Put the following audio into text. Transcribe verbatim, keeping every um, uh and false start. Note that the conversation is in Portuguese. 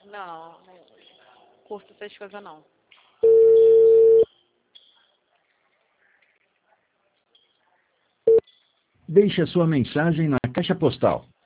Não, não curto essas coisas não. Deixe a sua mensagem na caixa postal